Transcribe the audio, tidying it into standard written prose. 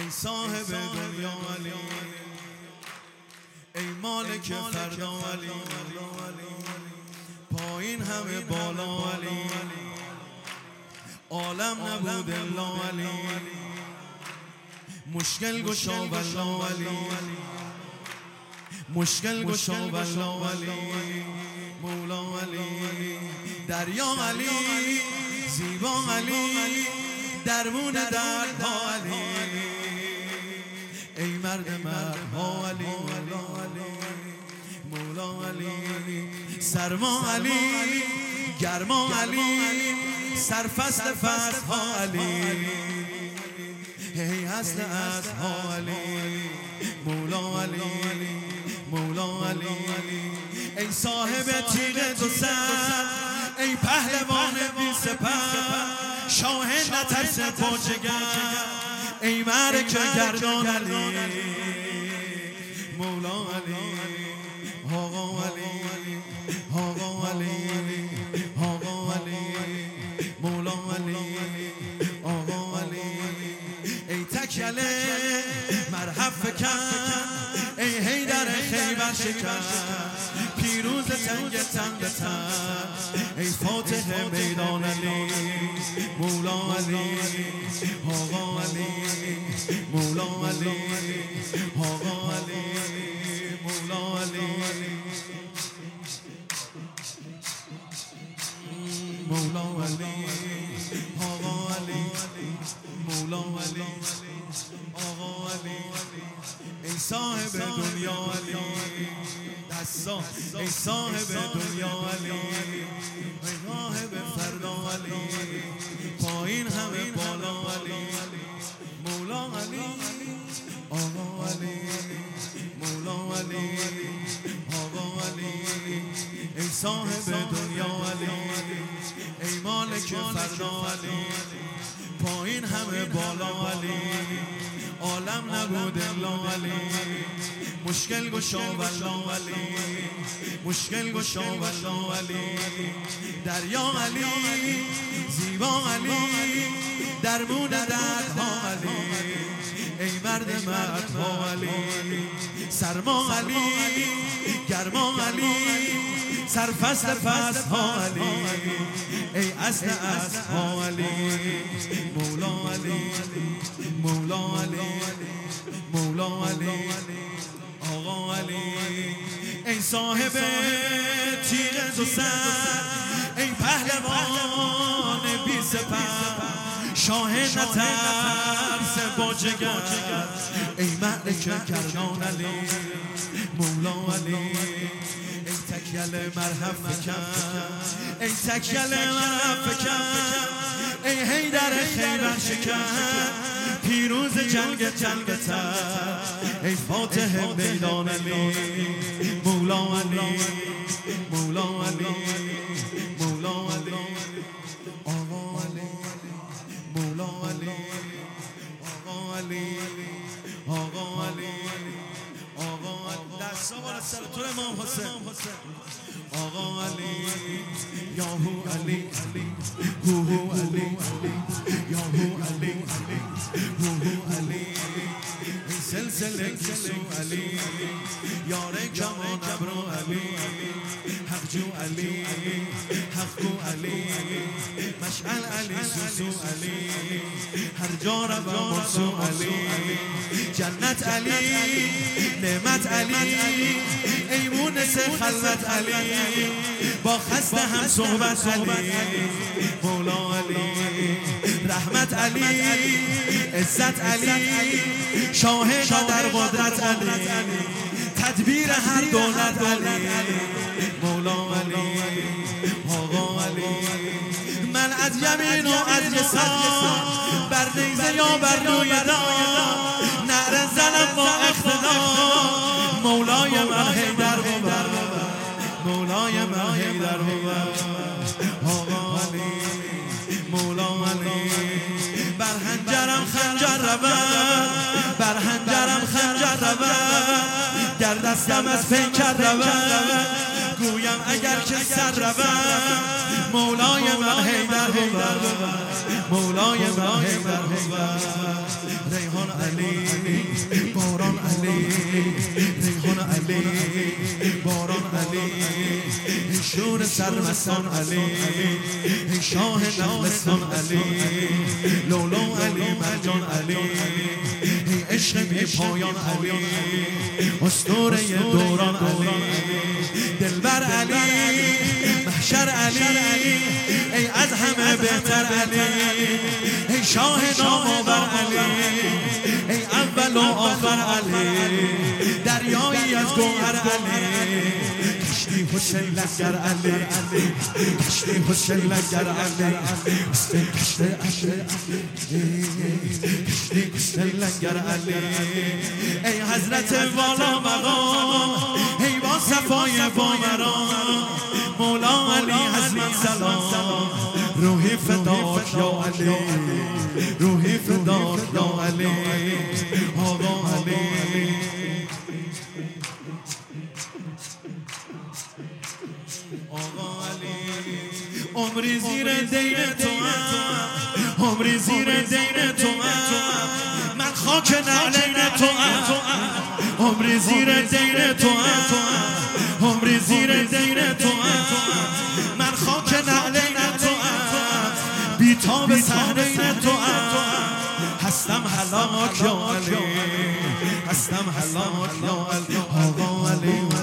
ای صاحب دنیا علی، ای مالک فردا علی، پایین همه بالا علی، عالم نبود الا علی، مشکل گشا والله علی، مشکل گشا والله علی، مولا علی، دریا علی، زیبا علی، درمون دردها علی، ای مرد مردها علی، مولا علی، سرما علی، گرما علی، سرفصل فصلها علی، ای اصل اصلها علی، مولا علی، مولا علی، ای صاحب تیغ دو سر، ای پهلوان بی سپر، شاه نترس با جگر، ای معرکه گردان علی، مولا علی، آقا علی، آقا علی، آقا علی، مولا علی، آقا علی، ای تکیله مرحب فکن، ای حیدر خیبر شکن، پیروز تنگ تن به تن، ای فاتح میدان علی، مولا علی، آقا علی، مولا علی، آقا علی، مولا علی، مولا علی، آقا علی، مولا علی، آقا علی، ای صاحب دنیا علی، دستا، ای صاحب دنیا علی، ای صاحب فردا علی، پایین همه بالا علی، مولا علی، آقا علی، مولا علی، آقا علی، ای صاحب دنیا علی، ای مالک فردا علی، پایین همه بالا علی، عالم نبود الا علی، مشکل گشا والله علی، مشکل گشا والله علی، دریا علی، زیبا علی، درمون دردها علی، ای مرد مردها علی، سرما علی، گرما علی، سرفصل فصلها علی، ای اصل اصلها علی، مولا علی، مولا علی، مولا علی، آقا علی، ای صاحب تیغ دو سر، ای پهلوان بی سپر، شاه نترس با جگر، ای معرکه گردان علی، مولا علی، ای تکیل مرحب فکن، ای تکیل مرحب فکن، ای حیدر خیبر شکن، پیروز جنگ تر، ای فاتح میدان علی، مولا علی، مولا علی، مولا علی، آقا علی، مولا علی، آقا علی، آقا علی، آقا علی، دستا بالا سر تو امام حسین، آقا علی، یاهو علی، هوهو علی، یاهو علی، هوهو علی، ای سلسله کسو علی، یار کمان ابرو علی، حق جو علی، حق گو علی، مشعل علی، سوسو علی، هر جا روم مرسو علی، جنت علی، نعمت علی، ای مونس خلوت علی، با خسته هم صحبت علی، مولا علی، رحمت علی، عزت علی، شاه قدر قدرت علی، تدبیر هر دولت علی، مولا علی، آقا علی، من از یمین و از یسار، بر نیزه یا بر روی دار، نعره زنم با اقتدار، مولای من حیدر بود، مولای من حیدر بود، آقا علی، مولا علی، بر هنجرم خنجر رود، بر هنجرم خنجر رود، گر دستم از پیکر رود، گویم اگر که سر رود، مولای من حیدر بود، مولای من حیدر بود، ریحان علی باران علی ریحان علی باران علی ای شور سرمستان علی ای شاه نغمستان علی لولو علی مرجان علی ای عشق بی پایان علی اسطوره دوران علی دلبر علی محشر علی ای از همه بهتر علی ای شاه نامآور علی ای اول و آخر علی دریایی از گوهر علی کشتی حسین لنگر علی کشتی حسین لنگر علی کشتی حسین لنگر علی ای حضرت والا مقام ای با صفای بامران مولا علی حضرت سلام روحی فداک یا علی روحی فداک یا علی آقا علی آقا علی عمری زیر دین تو عمری زیر دین تو من خاک نعلین تو عمری زیر دین تو عمری زیر دین تو من خاک نعلین تو بیتاب صحنین تو هستم هلاک یا علی هستم هلاک یا علی آقا علی